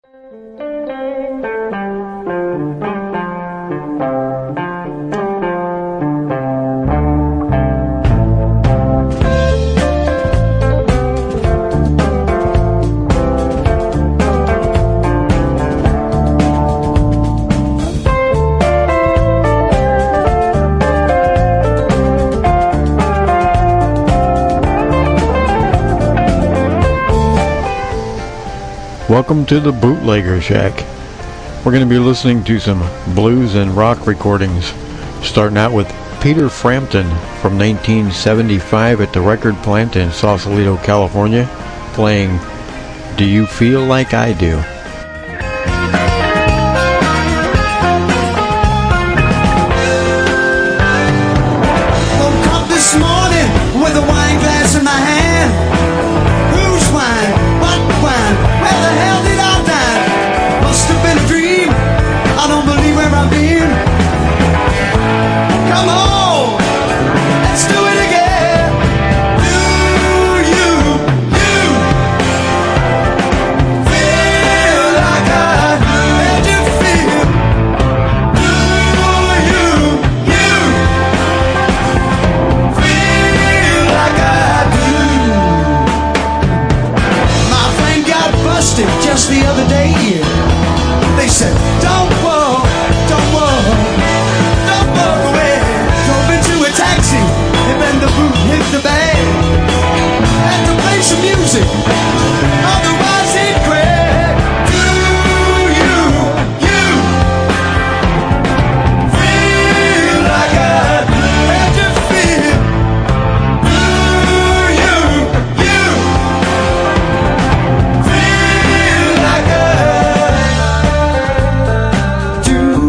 Welcome to the Bootlegger Shack. We're going to be listening to some blues and rock recordings, starting out with Peter Frampton from 1975 at the Record Plant in Sausalito, California, playing Do You Feel Like I Do? Woke up this morning with a wine glass in my hand. Whose wine? What wine? Where the hell did I dine? Must have been a dream. I don't believe where I've been. Come on, let's do it again. You feel like I made you feel. You feel like I do. My friend got busted just the other day. They said, don't walk away. Drove into a taxi, and then the boot hit the bag. Had to play some music, otherwise he'd crack. Do you feel like I had to feel? Do you feel like I do?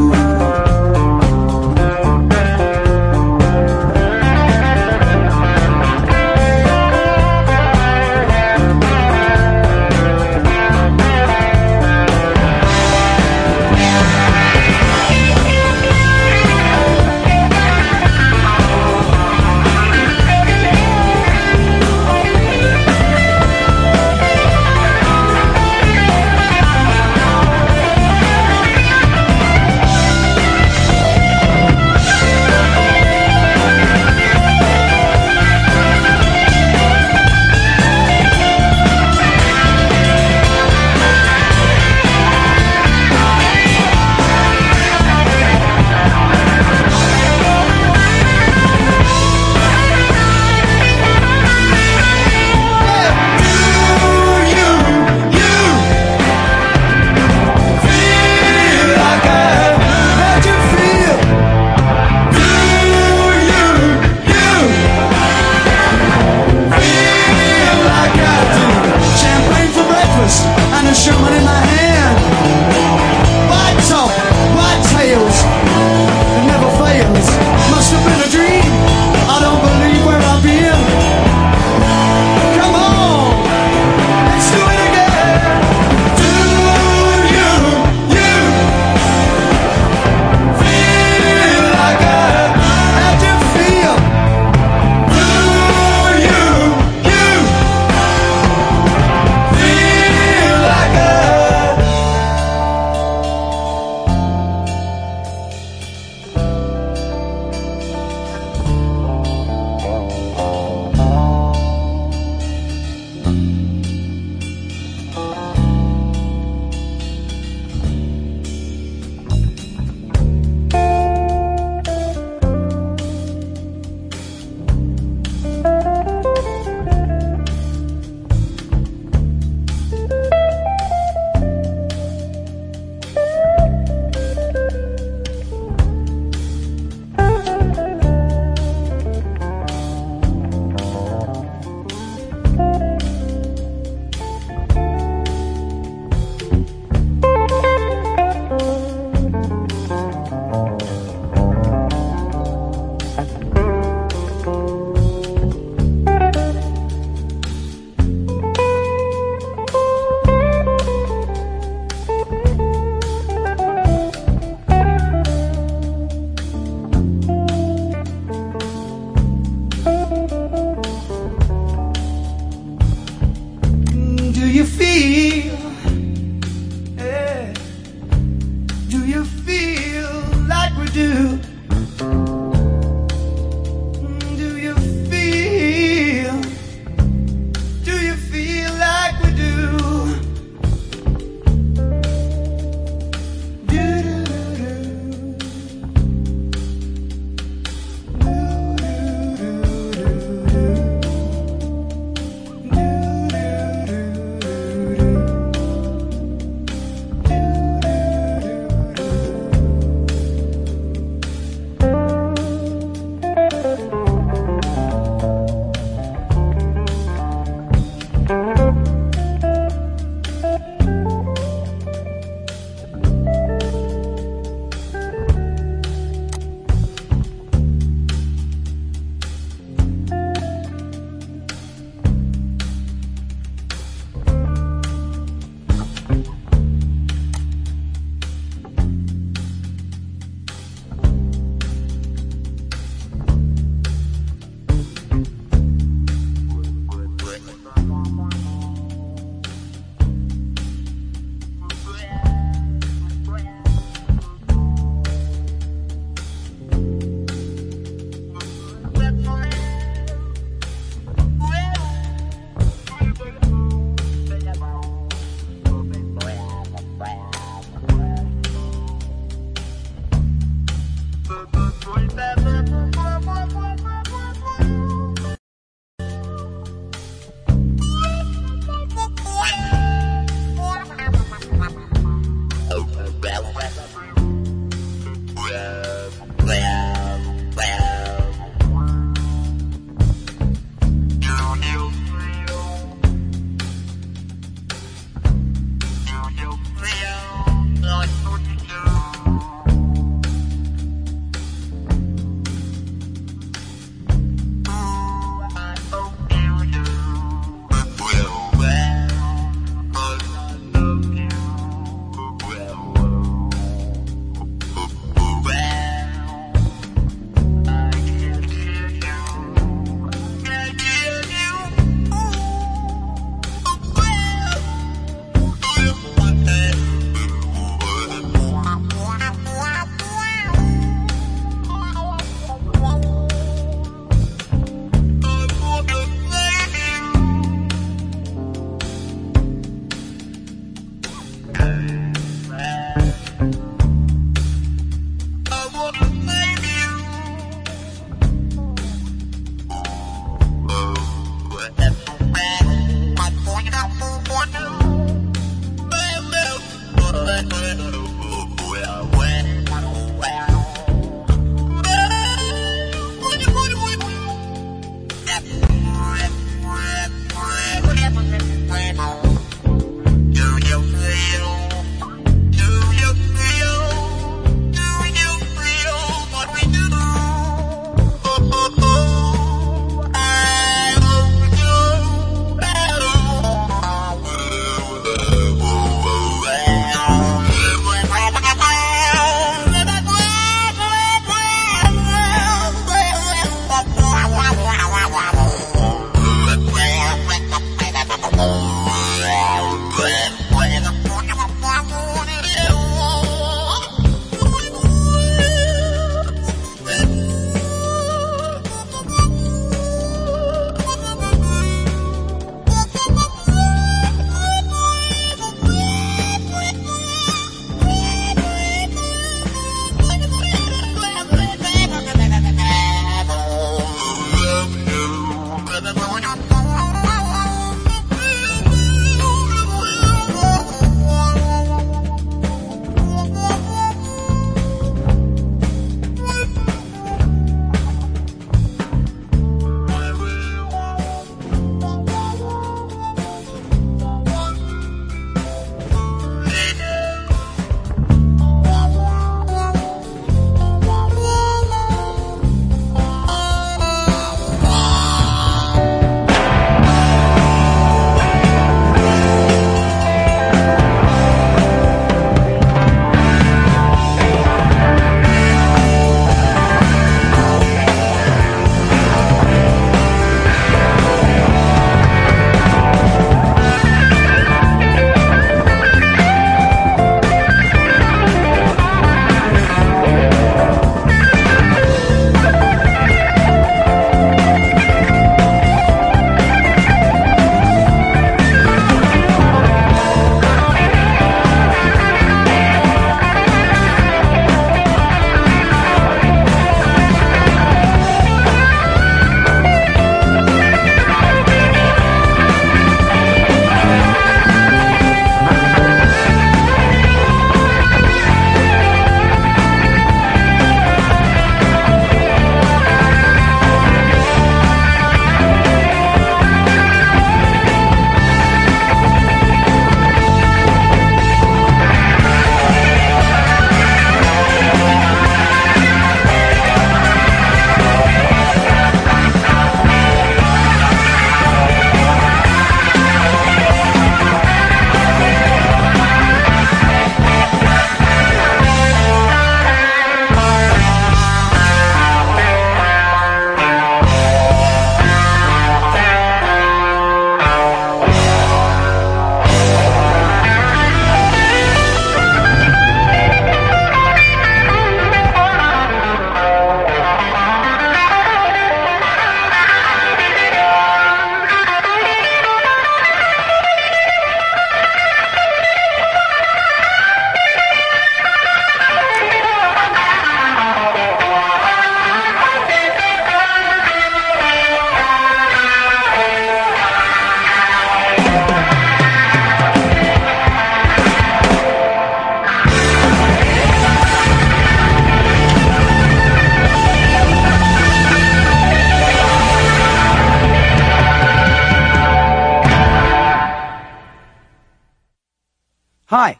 Hi.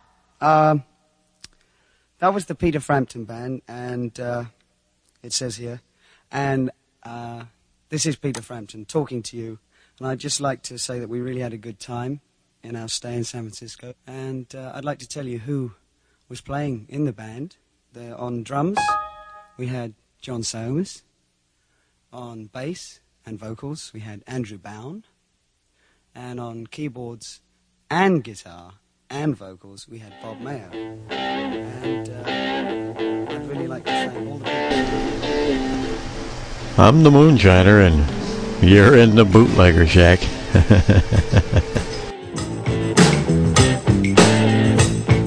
That was the Peter Frampton Band, and it says here, and this is Peter Frampton talking to you, and I'd just like to say that we really had a good time in our stay in San Francisco, and I'd like to tell you who was playing in the band. On drums, we had John Soames. On bass and vocals, we had Andrew Bown. And on keyboards and guitar and vocals, we had Bob Mayo. And I'd really like to thank all the people. I'm the Moonshiner, and you're in the Bootlegger Shack.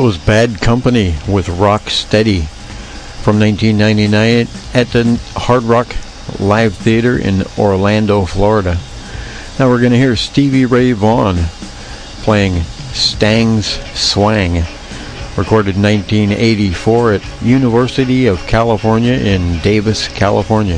was Bad Company with Rock Steady from 1999 at the Hard Rock Live Theater in Orlando, Florida. Now we're going to hear Stevie Ray Vaughan playing Stang's Swang, recorded in 1984 at University of California in Davis, California.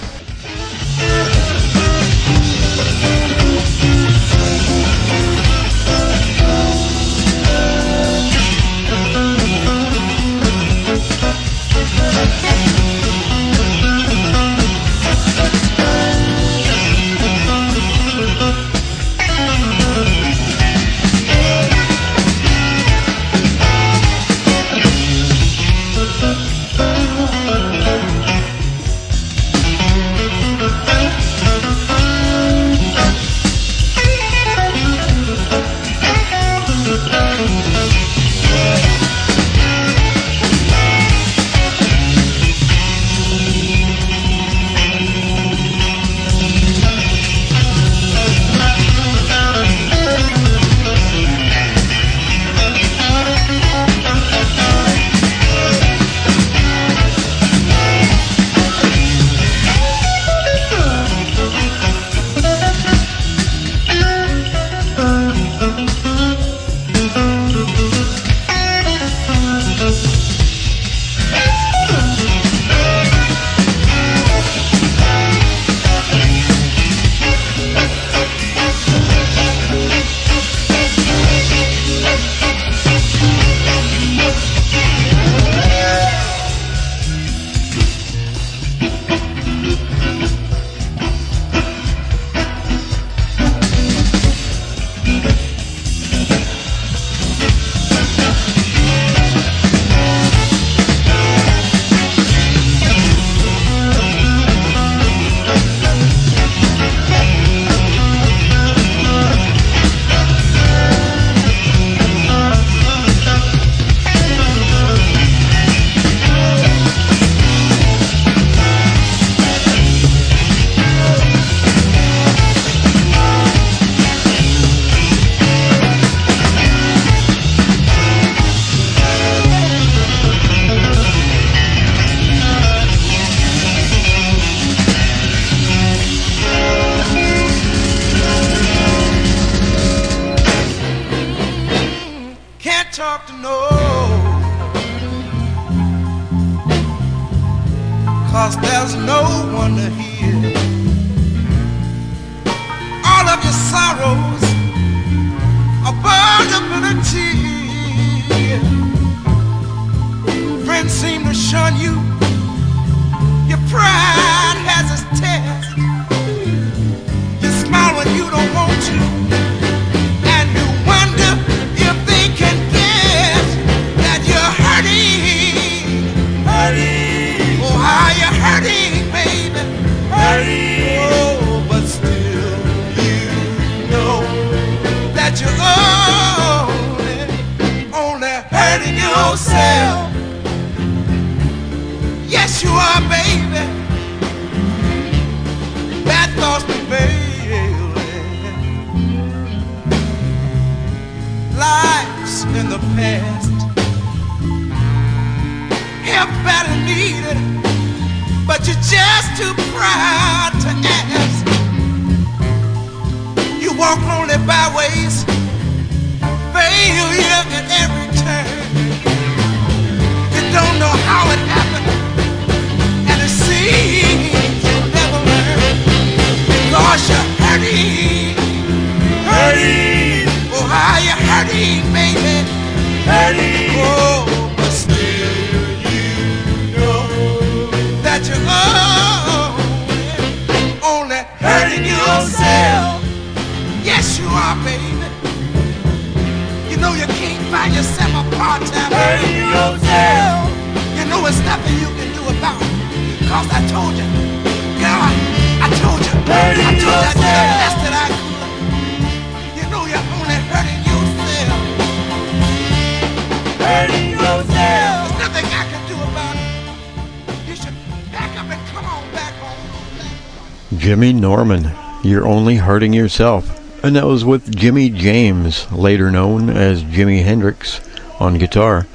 Jimmy Norman, You're Only Hurting Yourself. And that was with Jimmy James, later known as Jimi Hendrix, on guitar.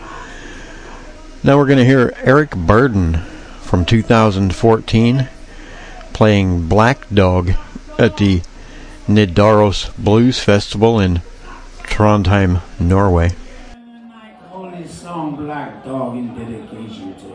Now we're going to hear Eric Burden from 2014 playing Black Dog at the Nidaros Blues Festival in Trondheim, Norway. Holy song Black Dog in dedication to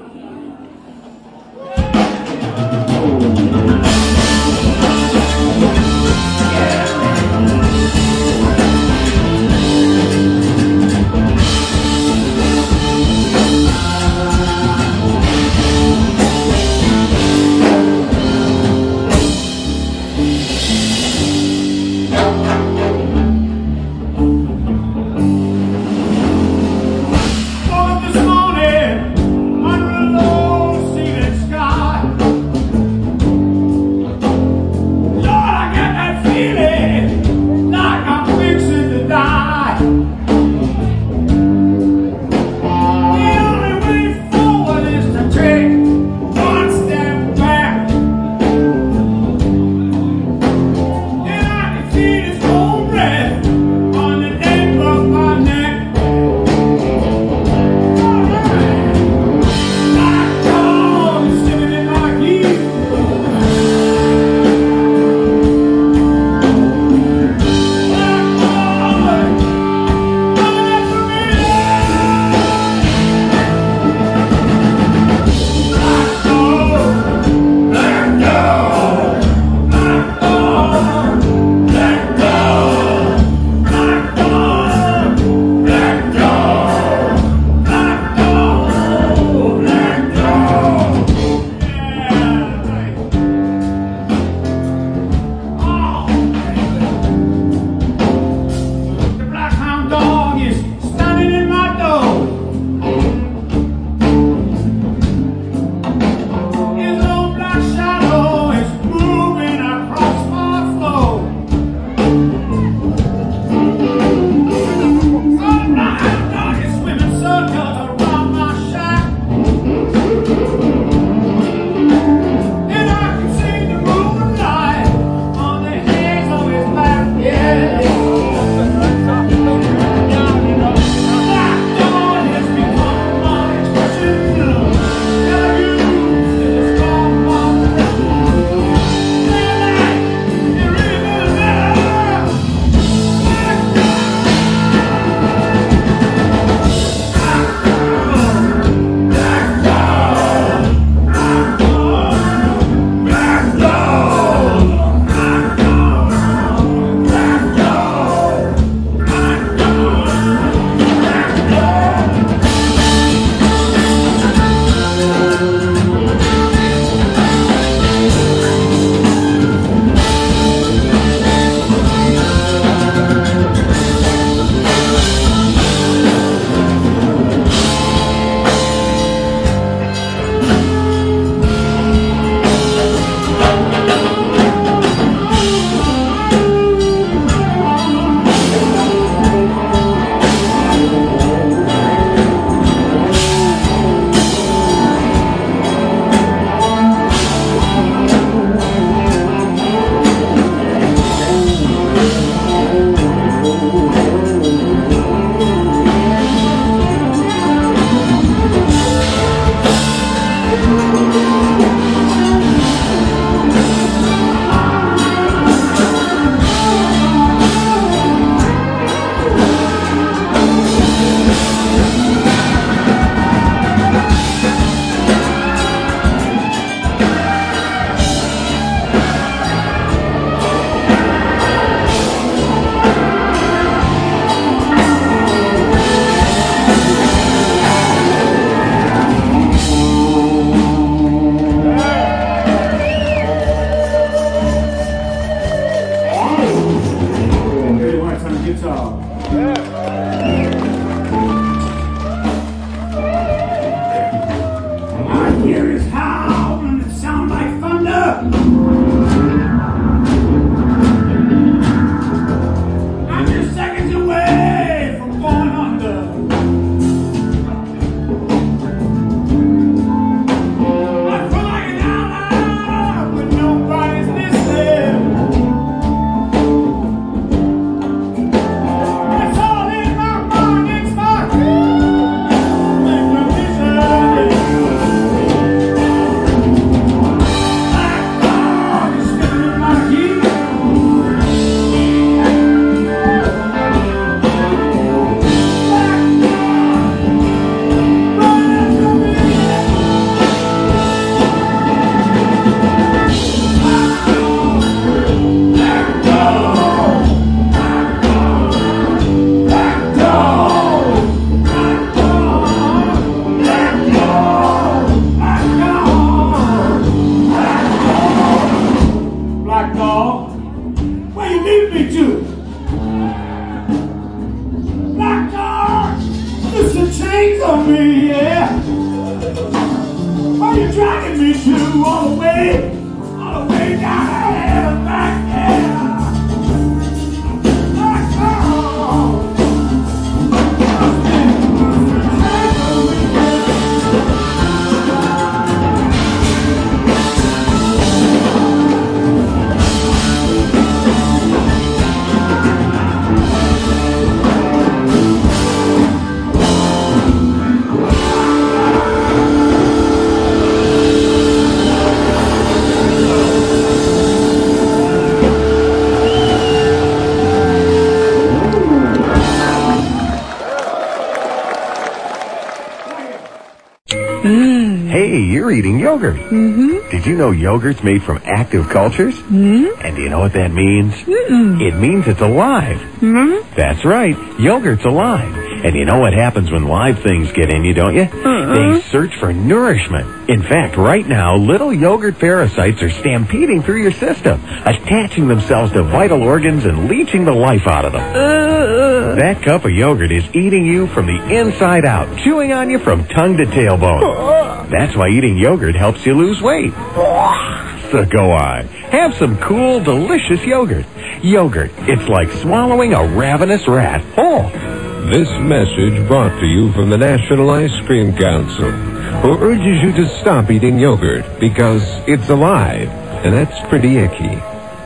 Ooh. dragging me through all the way down, back there. Hey, you're eating yogurt. Mm-hmm. Did you know yogurt's made from active cultures? Mm-hmm. And do you know what that means? Mm-mm. It means it's alive. Mm-hmm. That's right. Yogurt's alive. And you know what happens when live things get in you, don't you? They search for nourishment. In fact, right now, little yogurt parasites are stampeding through your system, attaching themselves to vital organs and leeching the life out of them. That cup of yogurt is eating you from the inside out, chewing on you from tongue to tailbone. That's why eating yogurt helps you lose weight. So go on. Have some cool, delicious yogurt. Yogurt, it's like swallowing a ravenous rat whole. This message brought to you from the National Ice Cream Council, who urges you to stop eating yogurt because it's alive, and that's pretty icky.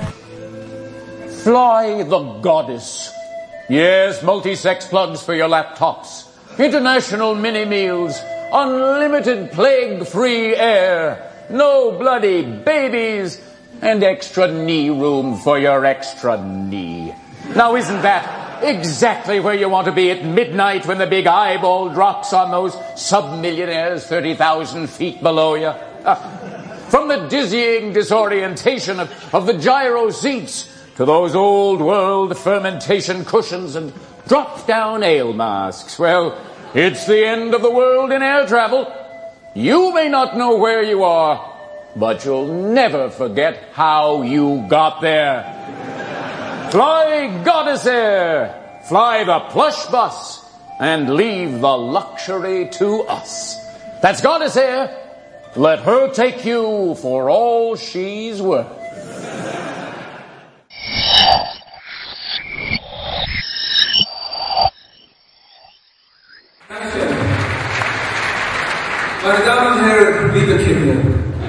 Fly the Goddess. Yes, multi-sex plugs for your laptops. International mini-meals. Unlimited plague-free air. No bloody babies. And extra knee room for your extra knee. Now isn't that exactly where you want to be at midnight when the big eyeball drops on those sub-millionaires 30,000 feet below you? From the dizzying disorientation of the gyro seats to those old-world fermentation cushions and drop-down ale masks. Well, it's the end of the world in air travel. You may not know where you are, but you'll never forget how you got there. Fly Goddess Air. Fly the plush bus and leave the luxury to us. That's Goddess Air. Let her take you for all she's worth. Meine Damen und Herren, liebe Kinder,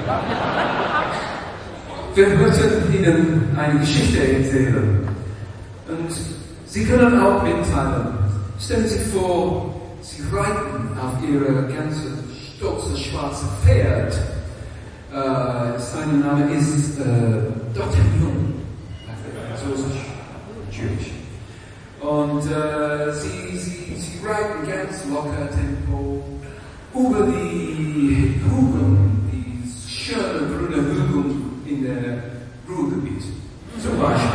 wir möchten Ihnen eine Geschichte erzählen. Und Sie können auch mitteilen. Stellen Sie sich vor, Sie reiten auf Ihre ganze stolze schwarze Pferd. Sein Name ist D'Artagnan, französisch, Jewish. Und Sie reiten ganz locker Tempo über die Hügel, die schönen grünen Hügel in der Ruhrgebiet, zum Beispiel.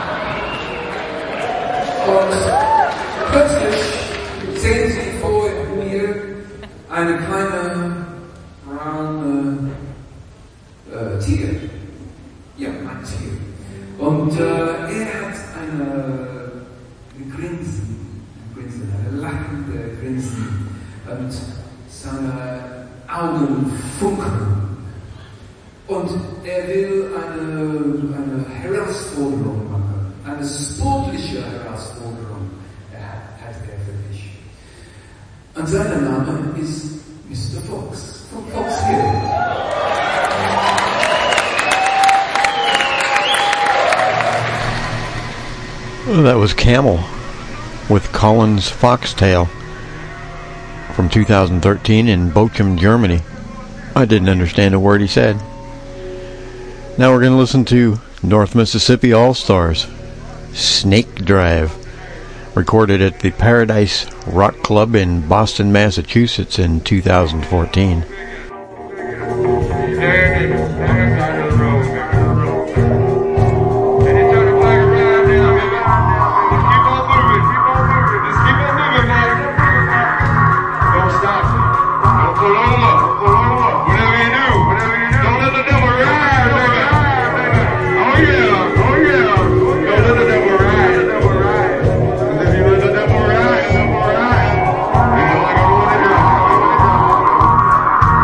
Und plötzlich sehen Sie vor mir eine kleine braune Tier. Ja, ein Tier. Und hat ein Grinsen, ein lachende Grinsen. Und seine Augen funkeln. Und will eine Herausforderung machen, eine sportliche Herausforderung hat für dich. Und sein Name ist Mr. Fox, von Fox Hill. Well, that was Camel with Collins Foxtail from 2013 in Bochum, Germany. I didn't understand a word he said. Now we're going to listen to North Mississippi All-Stars, Snake Drive, recorded at the Paradise Rock Club in Boston, Massachusetts in 2014. Oh, yeah.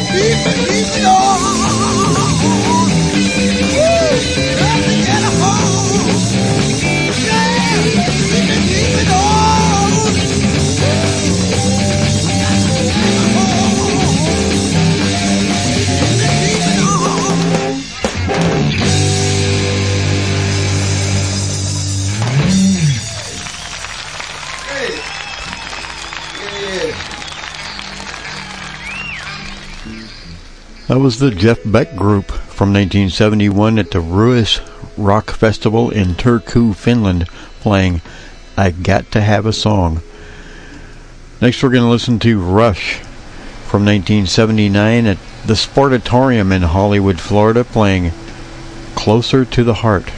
That was the Jeff Beck Group from 1971 at the Ruis Rock Festival in Turku, Finland, playing I Got to Have a Song. Next we're going to listen to Rush from 1979 at the Sportatorium in Hollywood, Florida, playing Closer to the Heart.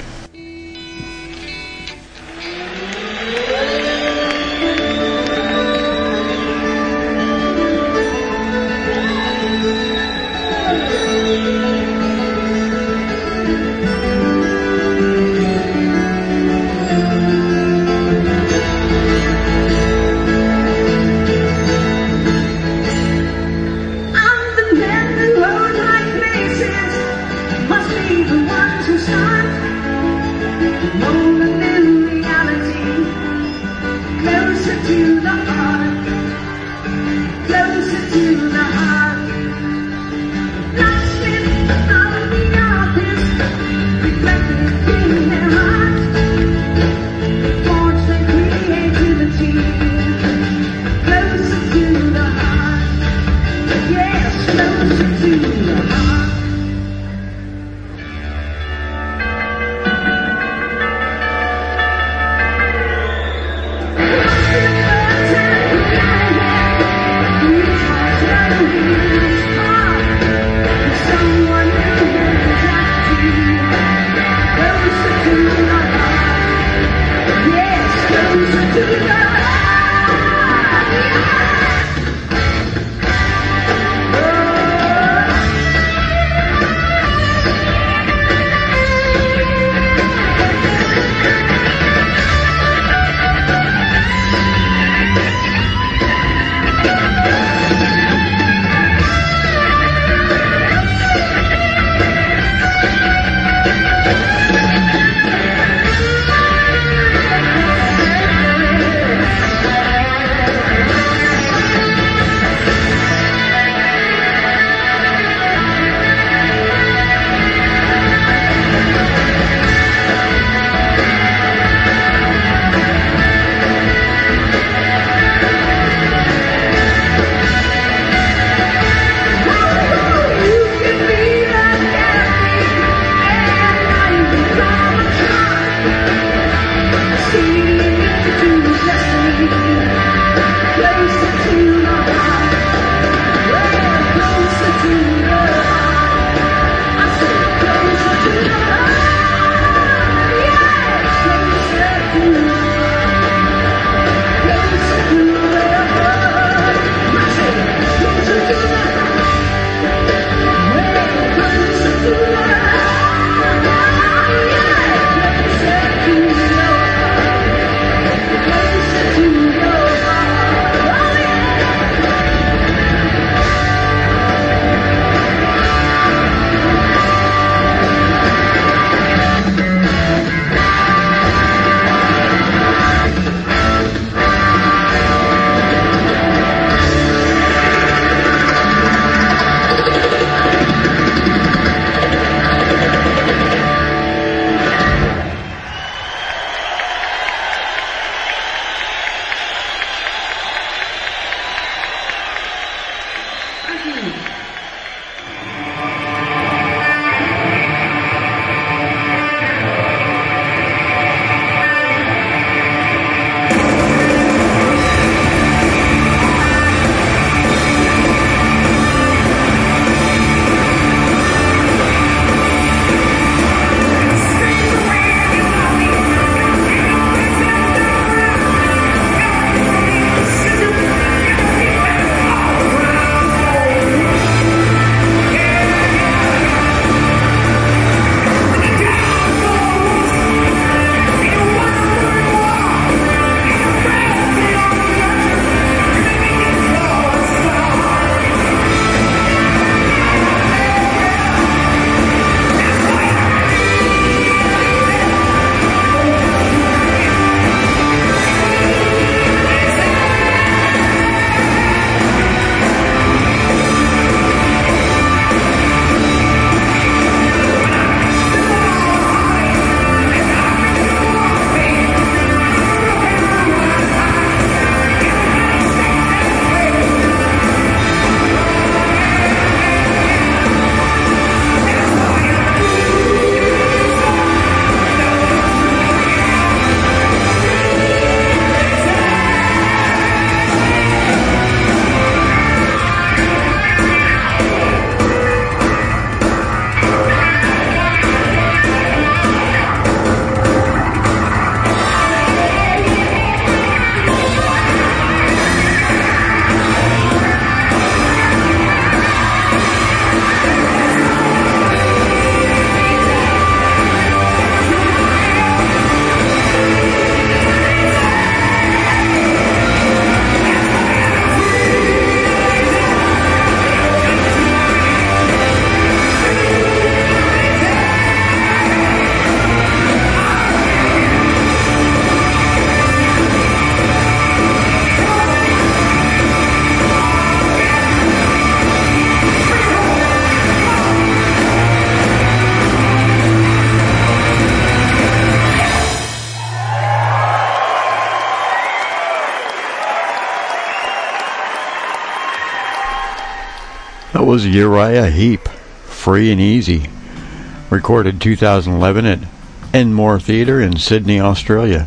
That was Uriah Heep, Free and Easy, recorded 2011 at Enmore Theatre in Sydney, Australia.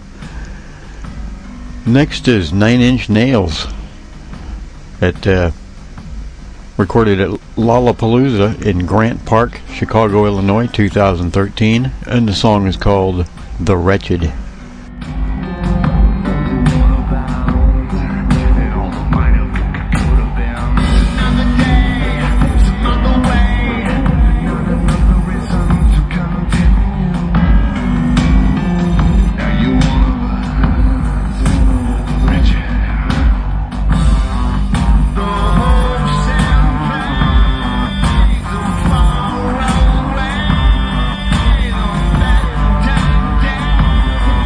Next is 9 Inch Nails, recorded at Lollapalooza in Grant Park, Chicago, Illinois, 2013, and the song is called The Wretched. Down.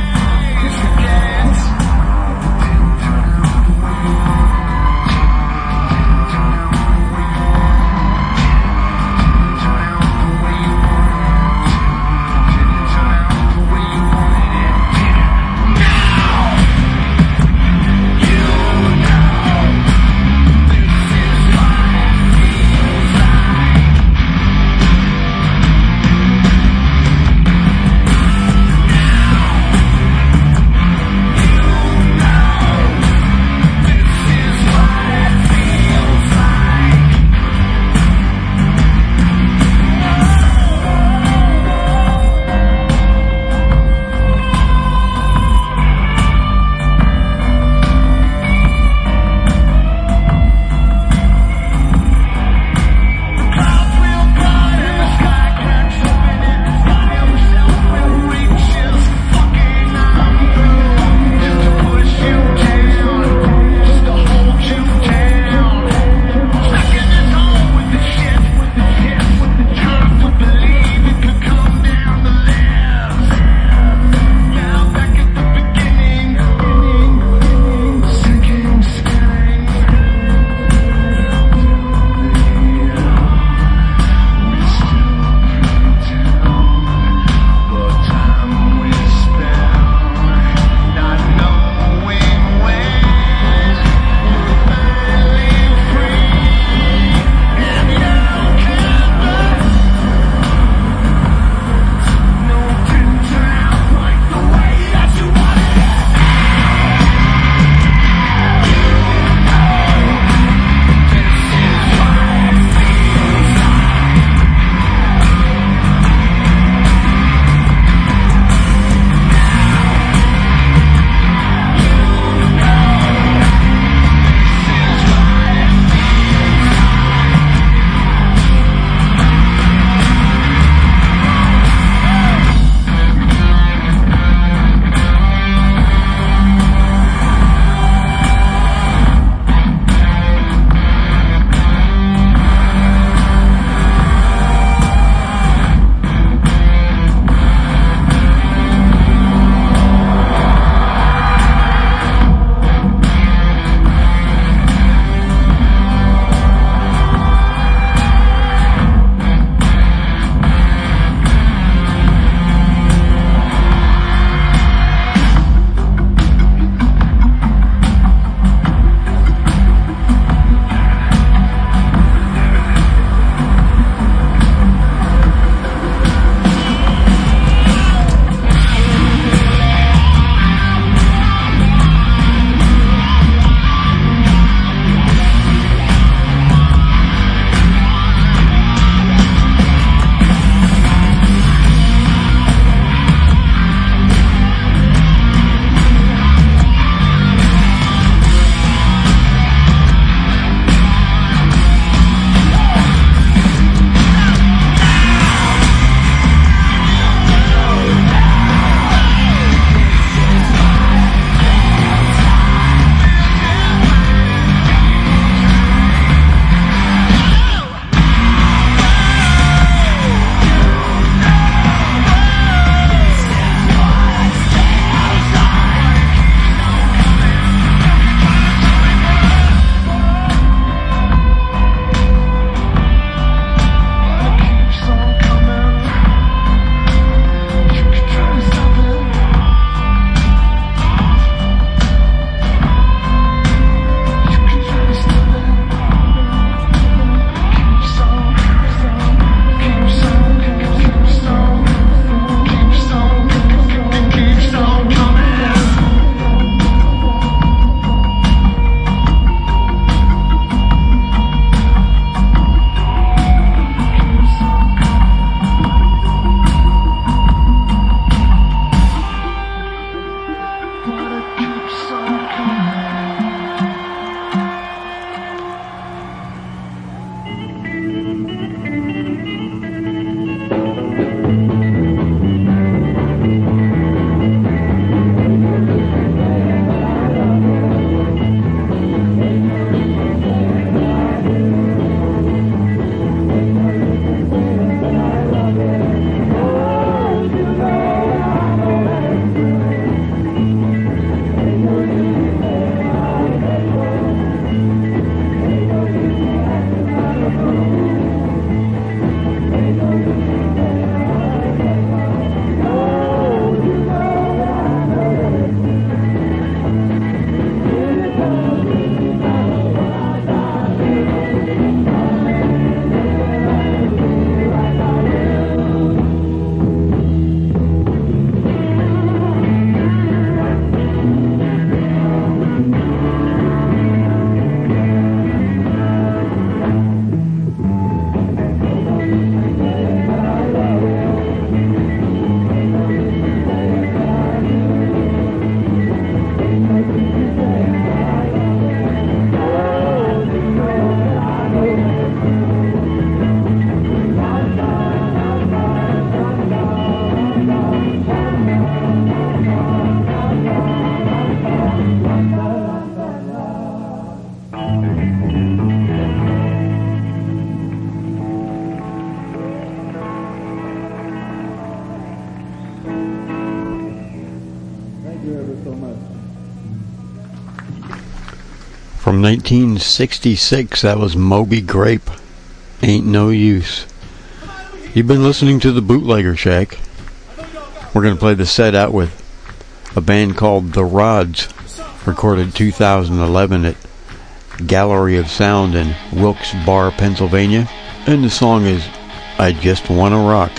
From 1966, that was Moby Grape. Ain't No Use. You've been listening to the Bootlegger Shack. We're going to play the set out with a band called The Rods, recorded 2011 at Gallery of Sound in Wilkes-Barre, Pennsylvania. And the song is I Just Wanna Rock.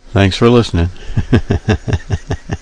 Thanks for listening.